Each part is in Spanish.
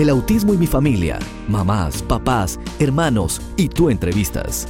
El autismo y mi familia. Mamás, papás, hermanos y tú entrevistas.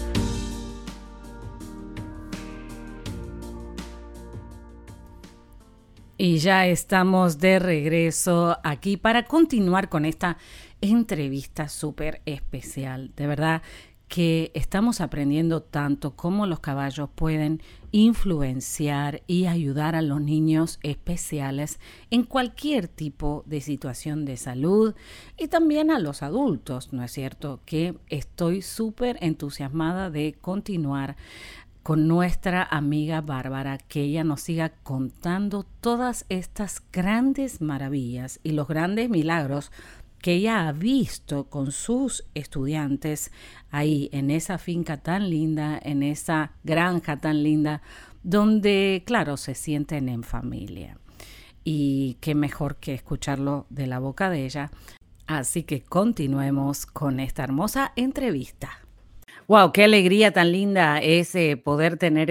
Y ya estamos de regreso aquí para continuar con esta entrevista súper especial. De verdad que estamos aprendiendo tanto cómo los caballos pueden influenciar y ayudar a los niños especiales en cualquier tipo de situación de salud y también a los adultos, ¿no es cierto? Que estoy súper entusiasmada de continuar con nuestra amiga Bárbara, que ella nos siga contando todas estas grandes maravillas y los grandes milagros que ella ha visto con sus estudiantes ahí en esa finca tan linda, en esa granja tan linda, donde, claro, se sienten en familia. Y qué mejor que escucharlo de la boca de ella. Así que continuemos con esta hermosa entrevista. Wow, qué alegría tan linda es poder tener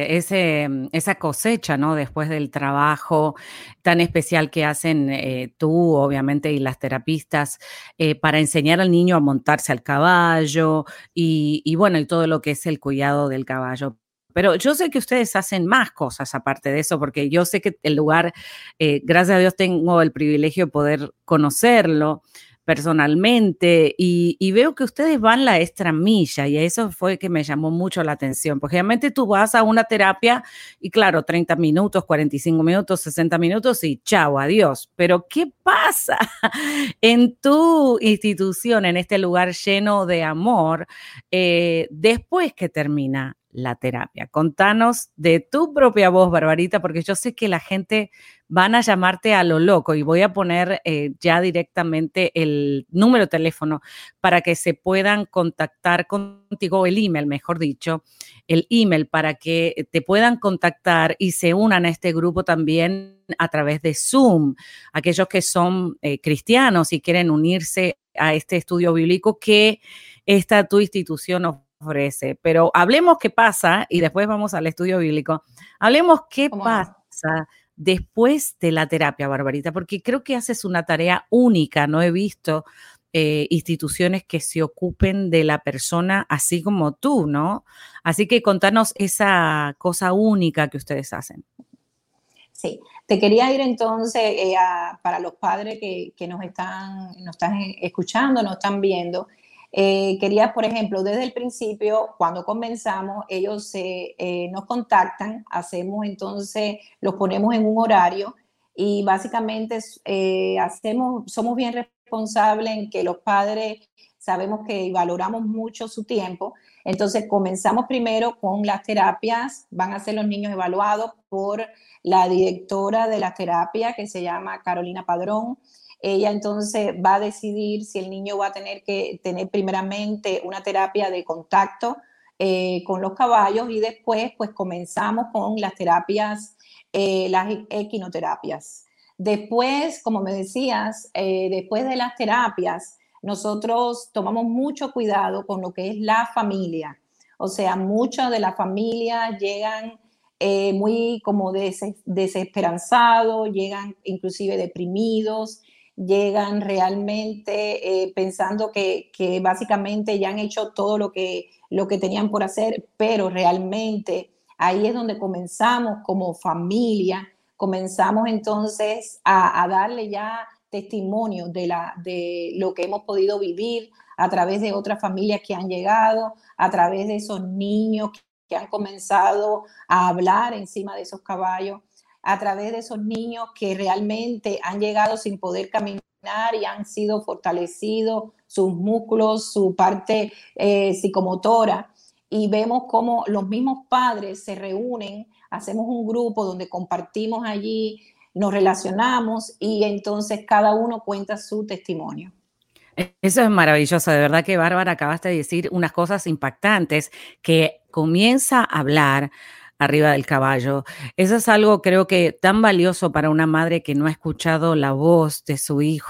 esa cosecha, ¿no? Después del trabajo tan especial que hacen tú, obviamente, y las terapistas para enseñar al niño a montarse al caballo y bueno, y todo lo que es el cuidado del caballo. Pero yo sé que ustedes hacen más cosas aparte de eso, porque yo sé que el lugar, gracias a Dios, tengo el privilegio de poder conocerlo personalmente y veo que ustedes van la extra milla y eso fue que me llamó mucho la atención, porque realmente tú vas a una terapia y claro, 30 minutos, 45 minutos, 60 minutos y chao, adiós. Pero ¿qué pasa en tu institución, en este lugar lleno de amor, después que termina la terapia? Contanos de tu propia voz, Barbarita, porque yo sé que la gente van a llamarte a lo loco y voy a poner ya directamente el número de teléfono para que se puedan contactar contigo, el email, mejor dicho, el email para que te puedan contactar y se unan a este grupo también a través de Zoom. Aquellos que son cristianos y quieren unirse a este estudio bíblico que esta tu institución ofrece. Pero hablemos qué pasa y después vamos al estudio bíblico. Hablemos qué pasa después de la terapia, Barbarita, porque creo que haces una tarea única. No he visto instituciones que se ocupen de la persona así como tú, ¿no? Así que contanos esa cosa única que ustedes hacen. Sí, te quería ir entonces para los padres que nos están escuchando, nos están viendo. Quería, por ejemplo, desde el principio, cuando comenzamos, ellos nos contactan, hacemos entonces, los ponemos en un horario y básicamente somos bien responsables en que los padres sabemos que valoramos mucho su tiempo. Entonces comenzamos primero con las terapias, van a ser los niños evaluados por la directora de la terapia que se llama Carolina Padrón. Ella entonces va a decidir si el niño va a tener que tener primeramente una terapia de contacto con los caballos y después pues comenzamos con las terapias, las equinoterapias. Después, como me decías, después de las terapias, nosotros tomamos mucho cuidado con lo que es la familia. O sea, muchas de las familias llegan muy como desesperanzados, llegan inclusive deprimidos, llegan realmente pensando que básicamente ya han hecho todo lo que tenían por hacer, pero realmente ahí es donde comenzamos como familia, comenzamos entonces a darle ya testimonio de lo que hemos podido vivir a través de otras familias que han llegado, a través de esos niños que han comenzado a hablar encima de esos caballos, a través de esos niños que realmente han llegado sin poder caminar y han sido fortalecidos sus músculos, su parte psicomotora, y vemos cómo los mismos padres se reúnen, hacemos un grupo donde compartimos allí, nos relacionamos y entonces cada uno cuenta su testimonio. Eso es maravilloso, de verdad que Bárbara acabaste de decir unas cosas impactantes, que comienza a hablar arriba del caballo. Eso es algo creo que tan valioso para una madre que no ha escuchado la voz de su hijo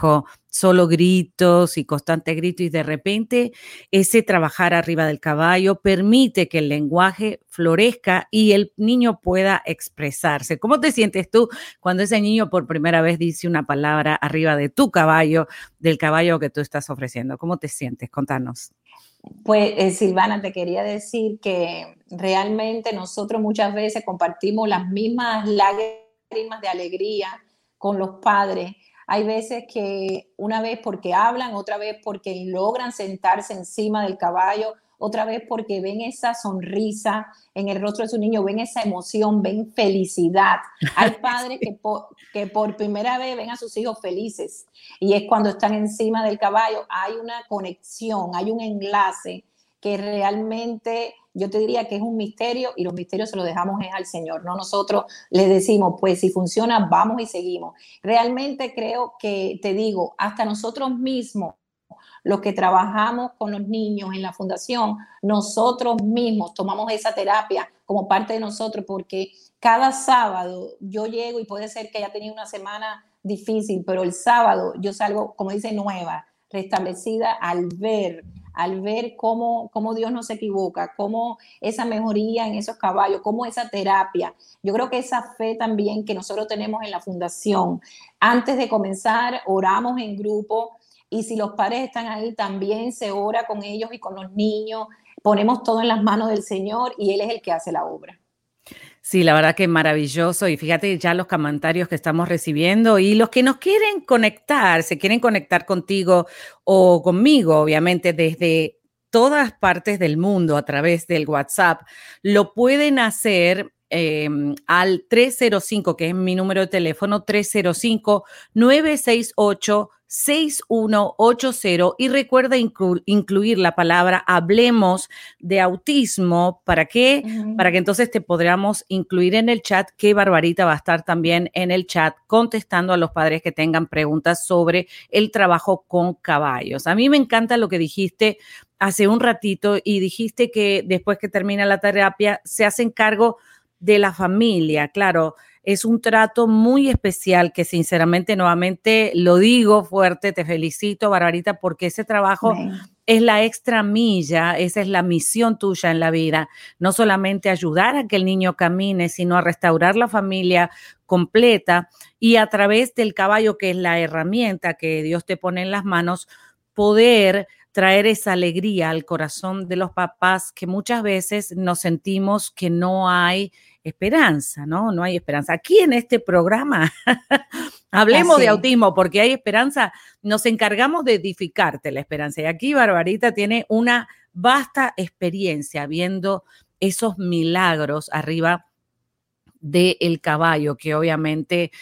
solo gritos y constante grito, y de repente ese trabajar arriba del caballo permite que el lenguaje florezca y el niño pueda expresarse. ¿Cómo te sientes tú cuando ese niño por primera vez dice una palabra arriba de tu caballo, del caballo que tú estás ofreciendo? ¿Cómo te sientes? Contanos. Pues Silvana, te quería decir que realmente nosotros muchas veces compartimos las mismas lágrimas de alegría con los padres. Hay veces que una vez porque hablan, otra vez porque logran sentarse encima del caballo, otra vez porque ven esa sonrisa en el rostro de su niño, ven esa emoción, ven felicidad. Hay padres que por primera vez ven a sus hijos felices y es cuando están encima del caballo. Hay una conexión, hay un enlace que realmente yo te diría que es un misterio y los misterios se los dejamos al Señor, no nosotros le decimos, pues si funciona, vamos y seguimos. Realmente creo que, te digo, hasta nosotros mismos, los que trabajamos con los niños en la fundación, nosotros mismos tomamos esa terapia como parte de nosotros, porque cada sábado yo llego y puede ser que haya tenido una semana difícil, pero el sábado yo salgo, como dice, nueva, restablecida al ver cómo Dios no se equivoca, cómo esa mejoría en esos caballos, cómo esa terapia. Yo creo que esa fe también que nosotros tenemos en la fundación, antes de comenzar, oramos en grupo, y si los padres están ahí, también se ora con ellos y con los niños, ponemos todo en las manos del Señor y Él es el que hace la obra. Sí, la verdad que maravilloso. Y fíjate ya los comentarios que estamos recibiendo y los que nos quieren conectar, se quieren conectar contigo o conmigo, obviamente, desde todas partes del mundo a través del WhatsApp, lo pueden hacer al 305, que es mi número de teléfono, 305-968-6180, y recuerda incluir la palabra hablemos de autismo. ¿Para qué? Para que entonces te podamos incluir en el chat, que Barbarita va a estar también en el chat contestando a los padres que tengan preguntas sobre el trabajo con caballos. A mí me encanta lo que dijiste hace un ratito y dijiste que después que termina la terapia se hacen cargo de la familia. Claro, es un trato muy especial que sinceramente, nuevamente lo digo fuerte, te felicito, Barbarita, porque ese trabajo es la extra milla, esa es la misión tuya en la vida, no solamente ayudar a que el niño camine, sino a restaurar la familia completa y a través del caballo, que es la herramienta que Dios te pone en las manos, poder traer esa alegría al corazón de los papás que muchas veces nos sentimos que no hay esperanza, ¿no? No hay esperanza. Aquí en este programa, hablemos de autismo porque hay esperanza, nos encargamos de edificarte la esperanza. Y aquí Barbarita tiene una vasta experiencia viendo esos milagros arriba del caballo, que obviamente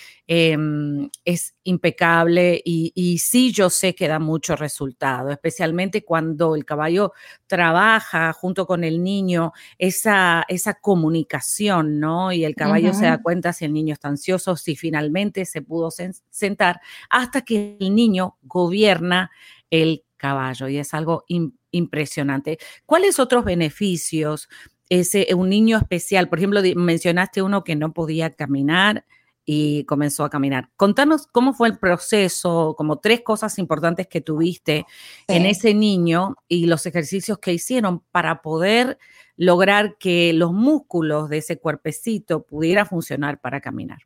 es impecable y sí, yo sé que da mucho resultado, especialmente cuando el caballo trabaja junto con el niño, esa comunicación, ¿no? Y el caballo se da cuenta si el niño está ansioso, si finalmente se pudo sentar, hasta que el niño gobierna el caballo, y es algo impresionante. ¿Cuáles otros beneficios un niño especial? Por ejemplo, mencionaste uno que no podía caminar y comenzó a caminar. Contanos cómo fue el proceso, como 3 cosas importantes que tuviste en ese niño y los ejercicios que hicieron para poder lograr que los músculos de ese cuerpecito pudieran funcionar para caminar.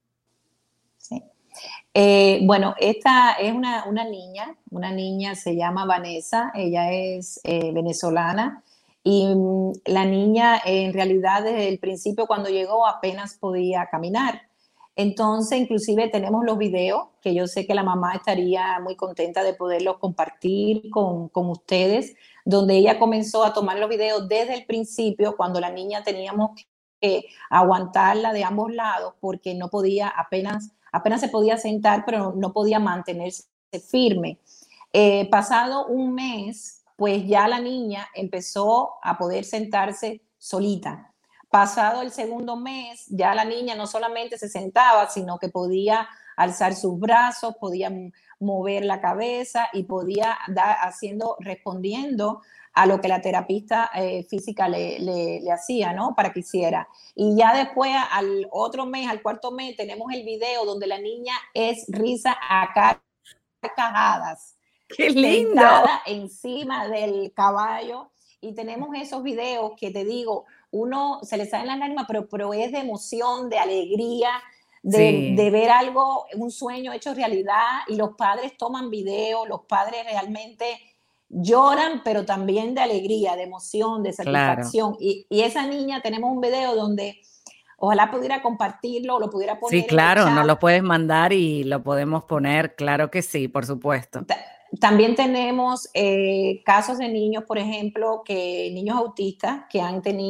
Sí. Bueno, esta es una niña se llama Vanessa, ella es venezolana. Y la niña en realidad desde el principio cuando llegó apenas podía caminar. Entonces inclusive tenemos los videos que yo sé que la mamá estaría muy contenta de poderlos compartir con ustedes, donde ella comenzó a tomar los videos desde el principio cuando la niña teníamos que aguantarla de ambos lados porque no podía, apenas se podía sentar, pero no podía mantenerse firme. Pasado un mes, pues ya la niña empezó a poder sentarse solita. Pasado el segundo mes, ya la niña no solamente se sentaba, sino que podía alzar sus brazos, podía mover la cabeza y podía respondiendo a lo que la terapista física le hacía, ¿no? Para que hiciera. Y ya después, al otro mes, al cuarto mes, tenemos el video donde la niña es risa a cara carcajadas, ¡Qué lindo! sentada encima del caballo. Y tenemos esos videos que te digo, uno se le salen las lágrimas, pero es de emoción, de alegría, Sí, de ver algo, un sueño hecho realidad. Y los padres toman video, los padres realmente lloran, pero también de alegría, de emoción, de claro. satisfacción. Y esa niña, tenemos un video donde ojalá pudiera compartirlo, lo pudiera Sí, poner en el claro, nos chat. lo puedes mandar y lo podemos poner, claro que sí, por supuesto. También tenemos casos de niños, por ejemplo, niños autistas que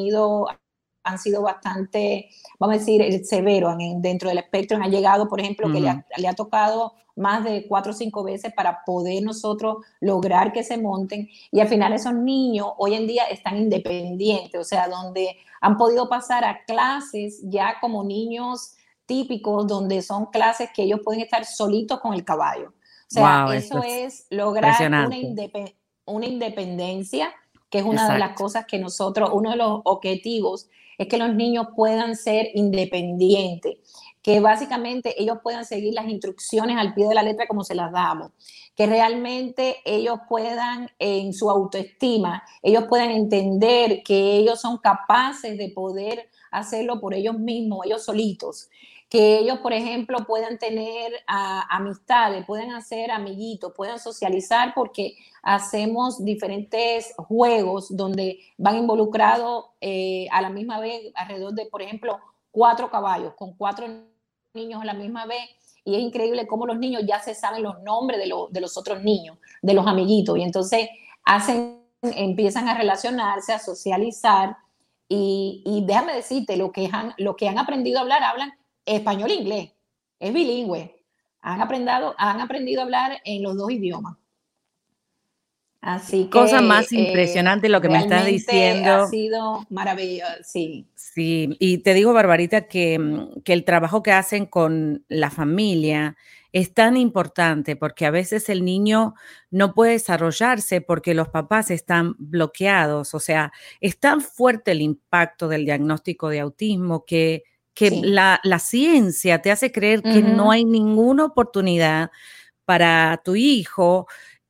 han sido bastante, vamos a decir, severos dentro del espectro, han llegado, por ejemplo, que Ujú. le ha tocado más de 4 o 5 veces para poder nosotros lograr que se monten. Y al final esos niños hoy en día están independientes, o sea, donde han podido pasar a clases ya como niños típicos, donde son clases que ellos pueden estar solitos con el caballo. O sea, Wow, eso eso es es lograr impresionante. una independencia, que es una de las Exacto. cosas que nosotros, uno de los objetivos es que los niños puedan ser independientes, que básicamente ellos puedan seguir las instrucciones al pie de la letra como se las damos, que realmente ellos puedan, en su autoestima, ellos puedan entender que ellos son capaces de poder hacerlo por ellos mismos, ellos solitos, que ellos, por ejemplo, puedan tener amistades, puedan hacer amiguitos, puedan socializar, porque hacemos diferentes juegos donde van involucrados a la misma vez alrededor de, por ejemplo, 4 caballos, con 4 niños a la misma vez. Y es increíble cómo los niños ya se saben los nombres de los otros niños, de los amiguitos. Y entonces empiezan a relacionarse, a socializar. Y déjame decirte, lo que han aprendido a hablar, hablan español e inglés. Es bilingüe. Han aprendido a hablar en los 2 idiomas. Así Cosa que más impresionante lo que me estás realmente ha diciendo. sido maravilloso, sí. Sí, y te digo, Barbarita, que el trabajo que hacen con la familia es tan importante porque a veces el niño no puede desarrollarse porque los papás están bloqueados. O sea, es tan fuerte el impacto del diagnóstico de autismo que Sí. la ciencia te hace creer que no Ujú. hay ninguna oportunidad para tu hijo.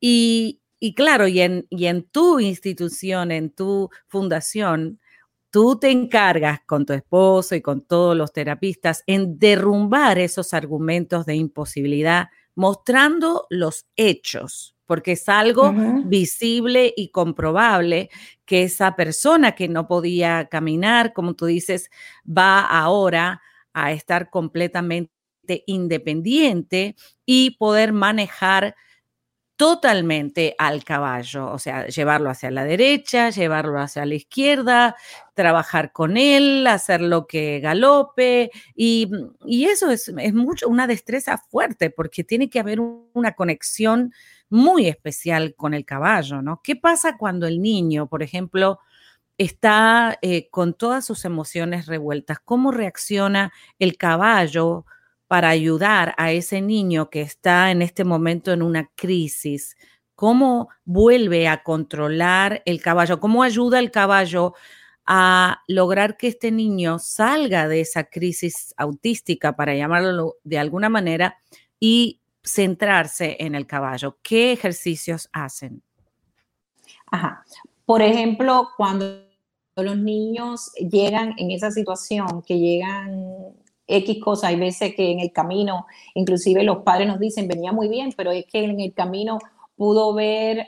Y claro, y en tu institución, en tu fundación, tú te encargas con tu esposo y con todos los terapistas en derrumbar esos argumentos de imposibilidad, mostrando los hechos, porque es algo Ujú. visible y comprobable que esa persona que no podía caminar, como tú dices, va ahora a estar completamente independiente y poder manejar totalmente al caballo, o sea, llevarlo hacia la derecha, llevarlo hacia la izquierda, trabajar con él, hacerlo que galope, y eso es mucho, una destreza fuerte, porque tiene que haber una conexión muy especial con el caballo, ¿no? ¿Qué pasa cuando el niño, por ejemplo, está con todas sus emociones revueltas? ¿Cómo reacciona el caballo para ayudar a ese niño que está en este momento en una crisis? ¿Cómo vuelve a controlar el caballo? ¿Cómo ayuda el caballo a lograr que este niño salga de esa crisis autística, para llamarlo de alguna manera, y centrarse en el caballo? ¿Qué ejercicios hacen? Ajá. Por ejemplo, cuando los niños llegan en esa situación, que llegan X cosas, hay veces que en el camino, inclusive los padres nos dicen, venía muy bien, pero es que en el camino pudo ver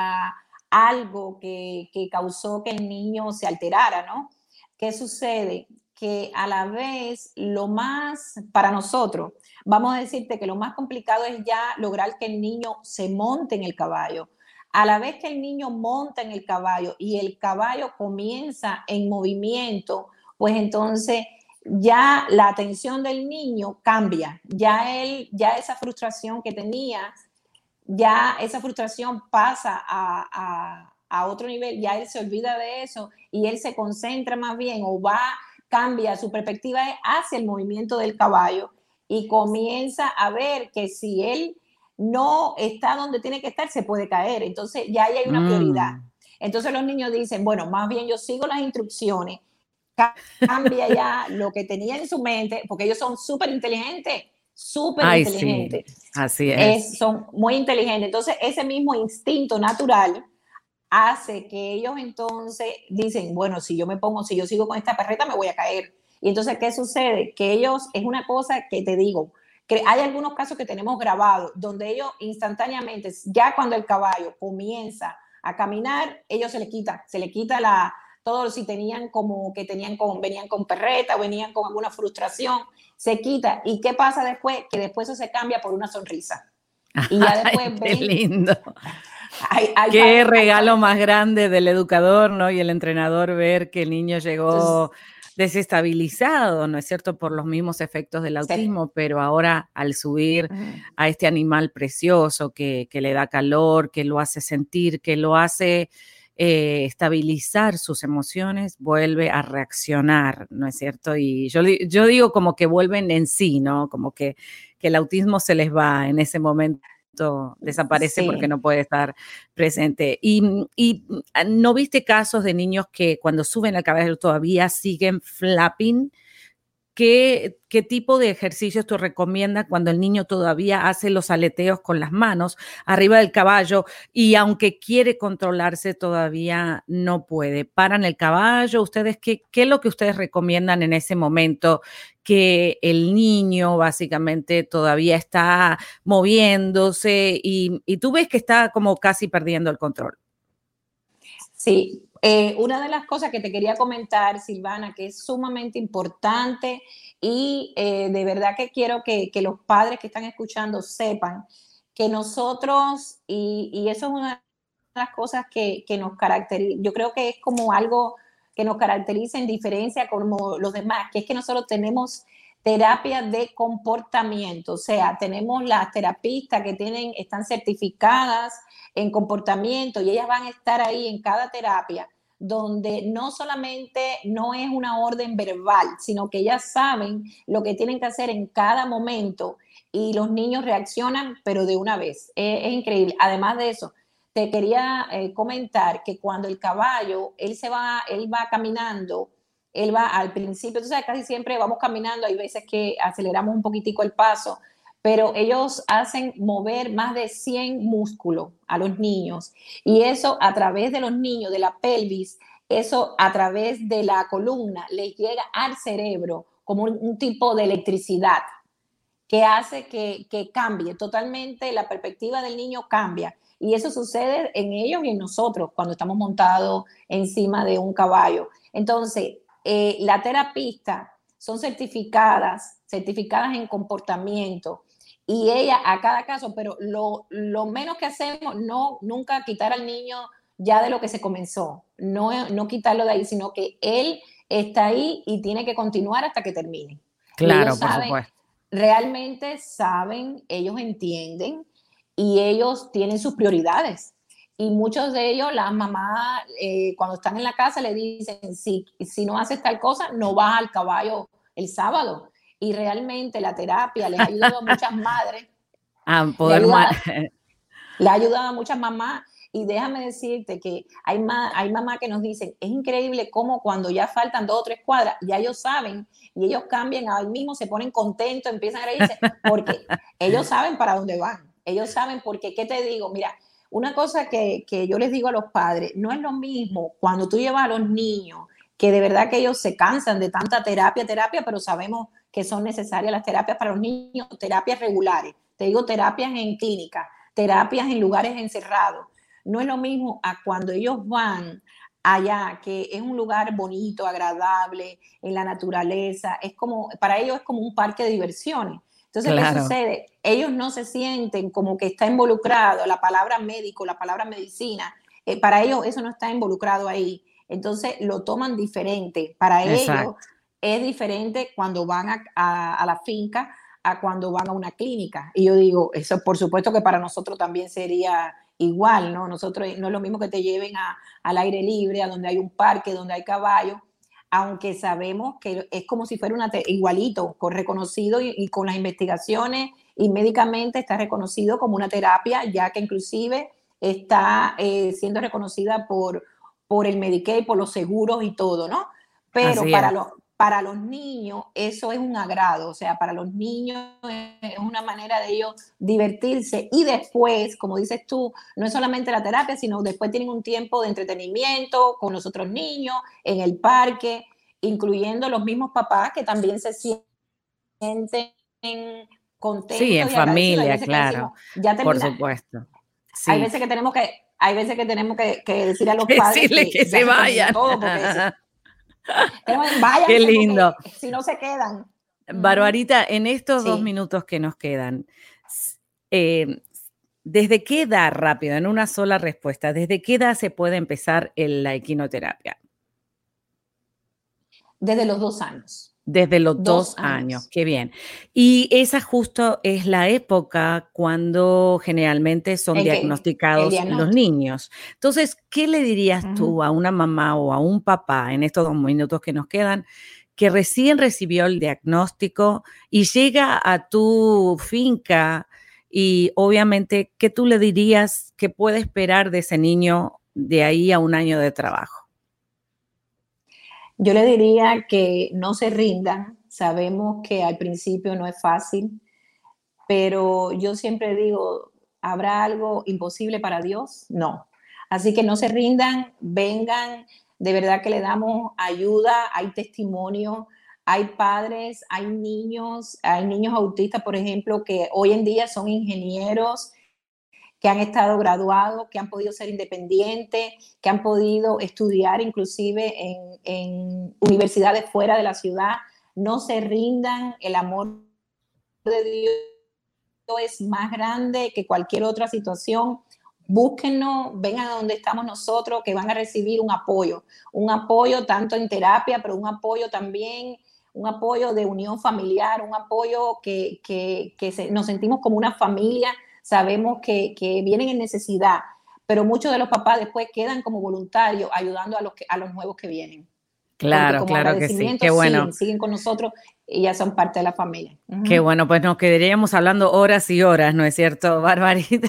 algo que causó que el niño se alterara, ¿no? ¿Qué sucede? Que a la vez lo más, para nosotros, vamos a decirte que lo más complicado es ya lograr que el niño se monte en el caballo. A la vez que el niño monta en el caballo y el caballo comienza en movimiento, pues entonces ya la atención del niño cambia, ya esa frustración que tenía, ya esa frustración pasa a otro nivel, ya él se olvida de eso y él se concentra más bien cambia su perspectiva hacia el movimiento del caballo y comienza a ver que si él no está donde tiene que estar, se puede caer. Entonces ya ahí hay una prioridad. Mm, Entonces los niños dicen, bueno, más bien yo sigo las instrucciones, cambia ya lo que tenía en su mente, porque ellos son súper inteligentes. súper Ay, sí, inteligentes. así es. Son muy inteligentes. Entonces, ese mismo instinto natural hace que ellos entonces dicen, bueno, si yo sigo con esta perreta, me voy a caer. Y entonces, ¿qué sucede? Que ellos, es una cosa que te digo, que hay algunos casos que tenemos grabados, donde ellos instantáneamente, ya cuando el caballo comienza a caminar, ellos se le quita todo, si tenían venían con perreta o venían con alguna frustración, se quita. ¿Y qué pasa después? Que después eso se cambia por una sonrisa. Y ya Ay, después qué ven, lindo. Qué hay regalo padres, más grande del educador, ¿no? Y el entrenador ver que el niño entonces, llegó desestabilizado, ¿no es cierto? Por los mismos efectos del se, autismo, pero ahora al subir a este animal precioso que le da calor, que lo hace sentir, que lo hace estabilizar sus emociones, vuelve a reaccionar, ¿no es cierto? Y yo digo como que vuelven en sí, ¿no? Como que el autismo se les va en ese momento, desaparece porque sí. no puede estar presente. Y ¿no viste casos de niños que cuando suben al caballo todavía siguen flapping? ¿Qué tipo de ejercicios tú recomiendas cuando el niño todavía hace los aleteos con las manos arriba del caballo y aunque quiere controlarse todavía no puede? ¿Paran el caballo? ¿Ustedes qué es lo que ustedes recomiendan en ese momento? Que el niño básicamente todavía está moviéndose y tú ves que está como casi perdiendo el control. Sí, una de las cosas que te quería comentar, Silvana, que es sumamente importante y de verdad que quiero que los padres que están escuchando sepan que nosotros, y eso es una de las cosas que nos caracteriza, yo creo que es como algo que nos caracteriza en diferencia como los demás, que es que nosotros tenemos terapias de comportamiento, o sea, tenemos las terapistas que están certificadas en comportamiento y ellas van a estar ahí en cada terapia donde no solamente no es una orden verbal, sino que ellas saben lo que tienen que hacer en cada momento y los niños reaccionan, pero de una vez. Es increíble. Además de eso, te quería comentar que cuando el caballo, él va caminando, él va al principio, tú sabes, casi siempre vamos caminando, hay veces que aceleramos un poquitico el paso, pero ellos hacen mover más de 100 músculos a los niños y eso a través de los niños, de la pelvis, eso a través de la columna les llega al cerebro como un tipo de electricidad que hace que cambie totalmente la perspectiva del niño cambia. Y eso sucede en ellos y en nosotros cuando estamos montados encima de un caballo. Entonces, las terapistas son certificadas en comportamiento y ella a cada caso, pero lo menos que hacemos, no nunca quitar al niño ya de lo que se comenzó, no quitarlo de ahí, sino que él está ahí y tiene que continuar hasta que termine. Y ellos Claro, por saben, supuesto. realmente saben, ellos entienden y ellos tienen sus prioridades. Y muchos de ellos, las mamás, cuando están en la casa, le dicen, si no haces tal cosa, no vas al caballo el sábado. Y realmente la terapia les ha ayudado a muchas madres, A le ha poder ayudado, le ha ayudado a muchas mamás. Y déjame decirte que hay mamás que nos dicen, es increíble cómo cuando ya faltan 2 o 3 cuadras, ya ellos saben y ellos cambian, ahí mismo se ponen contentos, empiezan a reírse, porque ellos saben para dónde van. Ellos saben porque, ¿qué te digo? Mira, una cosa que yo les digo a los padres, no es lo mismo cuando tú llevas a los niños, que de verdad que ellos se cansan de tanta terapia, pero sabemos que son necesarias las terapias para los niños, terapias regulares. Te digo terapias en clínica, terapias en lugares encerrados. No es lo mismo a cuando ellos van allá, que es un lugar bonito, agradable, en la naturaleza, para ellos es como un parque de diversiones. Entonces, ¿qué claro. sucede? Ellos no se sienten como que está involucrado la palabra médico, la palabra medicina, para ellos eso no está involucrado ahí. Entonces, lo toman diferente. Para ellos Exacto. es diferente cuando van a la finca a cuando van a una clínica. Y yo digo, eso por supuesto que para nosotros también sería igual, ¿no? Nosotros no es lo mismo que te lleven al aire libre, a donde hay un parque, donde hay caballos, aunque sabemos que es como si fuera igualito, reconocido y con las investigaciones y médicamente está reconocido como una terapia, ya que inclusive está siendo reconocida por el Medicaid, por los seguros y todo, ¿no? Pero Así es. para los niños eso es un agrado, o sea, para los niños es una manera de ellos divertirse y después, como dices tú, no es solamente la terapia, sino después tienen un tiempo de entretenimiento con los otros niños, en el parque, incluyendo los mismos papás que también se sienten contentos Sí, en y agradecidos. Hay familia, veces que decimos, claro, ya por termina. supuesto. Hay Sí, veces que tenemos que, hay veces que tenemos que decirle a los padres decirle que que ya se se terminó vayan. todo, porque Qué váyanse lindo. porque si no se quedan. Barbarita, en estos 2 Sí. minutos que nos quedan, eh, ¿desde qué edad, rápido, en una sola respuesta, desde qué edad se puede empezar la equinoterapia? Desde los 2 años. Desde los 2 2 años, años. qué bien. Y esa justo es la época cuando generalmente son En que el diagnosticados los diagnóstico. niños. Entonces, ¿qué le dirías tú a una mamá o a un papá en estos 2 minutos que nos quedan, que recién recibió el diagnóstico y llega a tu finca y obviamente, qué tú le dirías que puede esperar de ese niño de ahí a 1 año de trabajo? Yo le diría que no se rindan. Sabemos que al principio no es fácil, pero yo siempre digo, ¿habrá algo imposible para Dios? No. Así que no se rindan, vengan, de verdad que le damos ayuda, hay testimonio, hay padres, hay niños autistas, por ejemplo, que hoy en día son ingenieros, que han estado graduados, que han podido ser independientes, que han podido estudiar inclusive en universidades fuera de la ciudad. No se rindan, el amor de Dios es más grande que cualquier otra situación. Búsquennos, vengan a donde estamos nosotros, que van a recibir un apoyo tanto en terapia, pero un apoyo también, un apoyo de unión familiar, un apoyo que nos sentimos como una familia, sabemos que vienen en necesidad, pero muchos de los papás después quedan como voluntarios ayudando a los nuevos que vienen, porque Claro, como claro que sí. agradecimiento Qué bueno. siguen con nosotros y ya son parte de la familia. Qué bueno, pues nos quedaríamos hablando horas y horas, ¿no es cierto, Barbarita?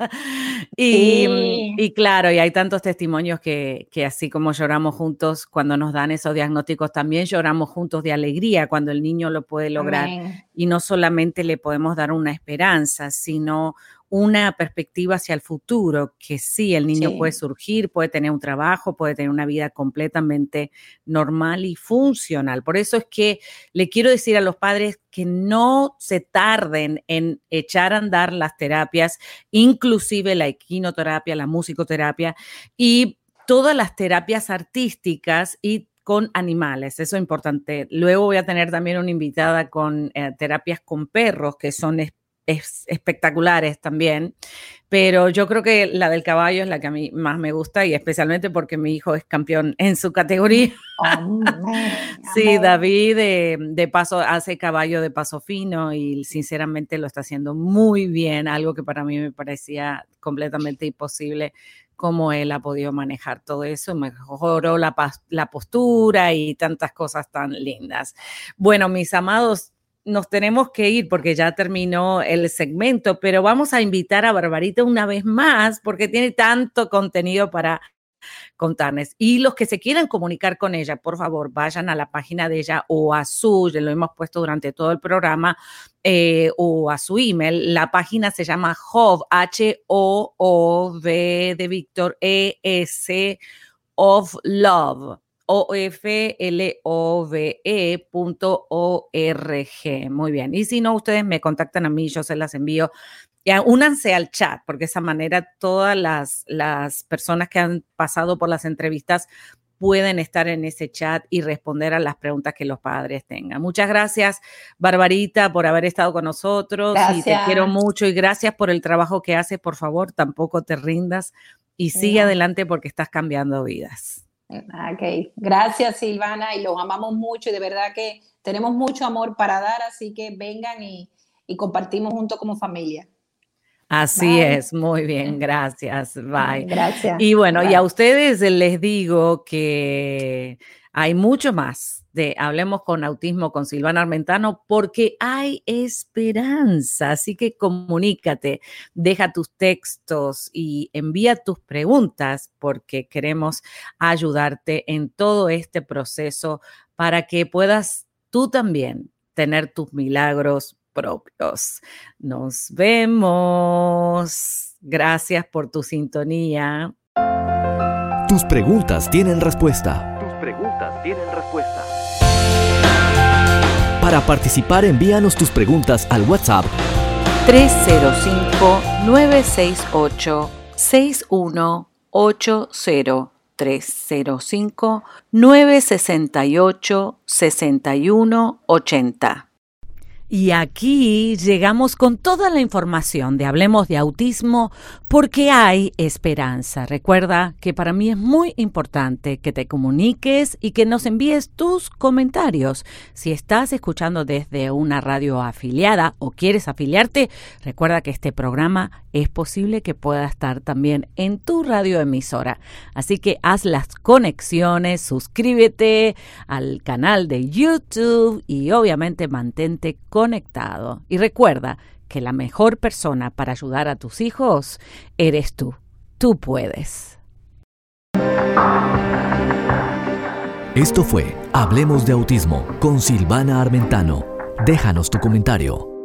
Sí, Y claro, y hay tantos testimonios que así como lloramos juntos cuando nos dan esos diagnósticos, también lloramos juntos de alegría cuando el niño lo puede lograr. amén. Y no solamente le podemos dar una esperanza, sino una perspectiva hacia el futuro, que sí, el niño puede Sí, surgir, puede tener un trabajo, puede tener una vida completamente normal y funcional. Por eso es que le quiero decir a los padres que no se tarden en echar a andar las terapias, inclusive la equinoterapia, la musicoterapia y todas las terapias artísticas y con animales, eso es importante. Luego voy a tener también una invitada con terapias con perros, que son espectaculares también, pero yo creo que la del caballo es la que a mí más me gusta y especialmente porque mi hijo es campeón en su categoría. amén, Sí, amén. David de paso hace caballo de paso fino y sinceramente lo está haciendo muy bien, algo que para mí me parecía completamente imposible cómo él ha podido manejar todo eso, mejoró la postura y tantas cosas tan lindas. Bueno, mis amados, nos tenemos que ir porque ya terminó el segmento, pero vamos a invitar a Barbarita una vez más porque tiene tanto contenido para contarles. Y los que se quieran comunicar con ella, por favor, vayan a la página de ella o a su, ya lo hemos puesto durante todo el programa, o a su email. La página se llama HOV, H-O-O-V de Víctor, E-S, of Love. OFLOVE.org. Muy bien. Y si no, ustedes me contactan a mí, yo se las envío. Ya, únanse al chat, porque de esa manera todas las personas que han pasado por las entrevistas pueden estar en ese chat y responder a las preguntas que los padres tengan. Muchas gracias, Barbarita, por haber estado con nosotros y te quiero Gracias. mucho y gracias por el trabajo que haces. Por favor, tampoco te rindas y sigue No. adelante porque estás cambiando vidas. Ok, gracias Silvana y los amamos mucho y de verdad que tenemos mucho amor para dar, así que vengan y compartimos juntos como familia. Así Bye. es, muy bien, gracias, bye. Gracias. Y bueno, y a Bye. ustedes les digo que hay mucho más de Hablemos con Autismo con Silvana Armentano, porque hay esperanza. Así que comunícate, deja tus textos y envía tus preguntas, porque queremos ayudarte en todo este proceso para que puedas tú también tener tus milagros propios. Nos vemos. Gracias por tu sintonía. Tus preguntas tienen respuesta. Tus preguntas tienen respuesta. Para participar, envíanos tus preguntas al WhatsApp 305-968-6180. 305-968-6180. Y aquí llegamos con toda la información de Hablemos de Autismo, porque hay esperanza. Recuerda que para mí es muy importante que te comuniques y que nos envíes tus comentarios. Si estás escuchando desde una radio afiliada o quieres afiliarte, recuerda que este programa es posible que pueda estar también en tu radioemisora. Así que haz las conexiones, suscríbete al canal de YouTube y obviamente mantente conectado. Y recuerda que la mejor persona para ayudar a tus hijos eres tú. Tú puedes. Esto fue Hablemos de Autismo con Silvana Armentano. Déjanos tu comentario.